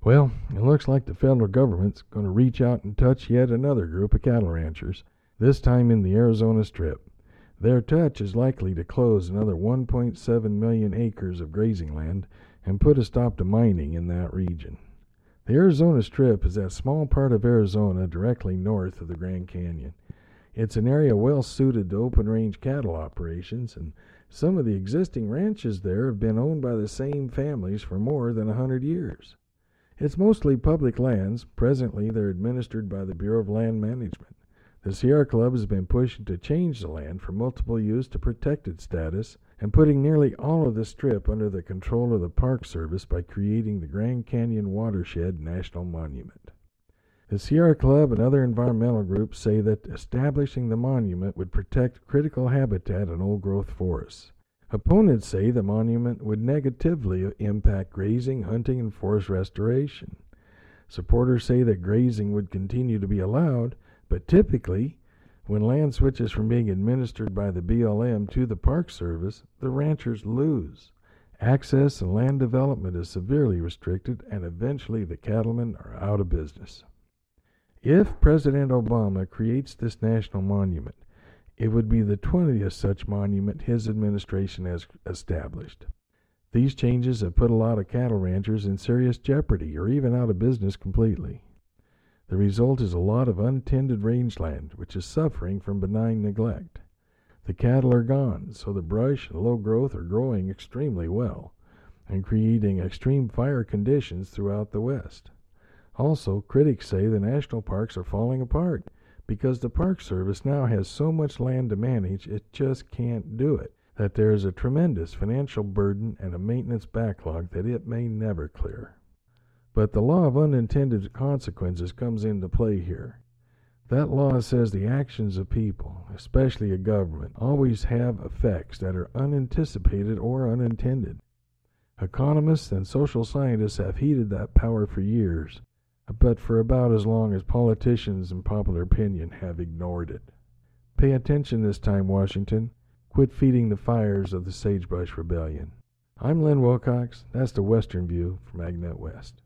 Well, it looks like the federal government's going to reach out and touch yet another group of cattle ranchers, this time in the Arizona Strip. Their touch is likely to close another 1.7 million acres of grazing land and put a stop to mining in that region. The Arizona Strip is that small part of Arizona directly north of the Grand Canyon. It's an area well suited to open-range cattle operations, and some of the existing ranches there have been owned by the same families for more than 100 years. It's mostly public lands. Presently, they're administered by the Bureau of Land Management. The Sierra Club has been pushing to change the land from multiple use to protected status and putting nearly all of the Strip under the control of the Park Service by creating the Grand Canyon Watershed National Monument. The Sierra Club and other environmental groups say that establishing the monument would protect critical habitat and old-growth forests. Opponents say the monument would negatively impact grazing, hunting, and forest restoration. Supporters say that grazing would continue to be allowed, but typically, when land switches from being administered by the BLM to the Park Service, the ranchers lose. Access and land development is severely restricted, and eventually the cattlemen are out of business. If President Obama creates this national monument, it would be the 20th such monument his administration has established. These changes have put a lot of cattle ranchers in serious jeopardy or even out of business completely. The result is a lot of untended rangeland, which is suffering from benign neglect. The cattle are gone, so the brush and low growth are growing extremely well and creating extreme fire conditions throughout the West. Also, critics say the national parks are falling apart because the Park Service now has so much land to manage it just can't do it, that there is a tremendous financial burden and a maintenance backlog that it may never clear. But the law of unintended consequences comes into play here. That law says the actions of people, especially a government, always have effects that are unanticipated or unintended. Economists and social scientists have heeded that power for years, but for about as long as politicians and popular opinion have ignored it. Pay attention this time, Washington. Quit feeding the fires of the Sagebrush Rebellion. I'm Len Wilcox. That's the Western View from AgNet West.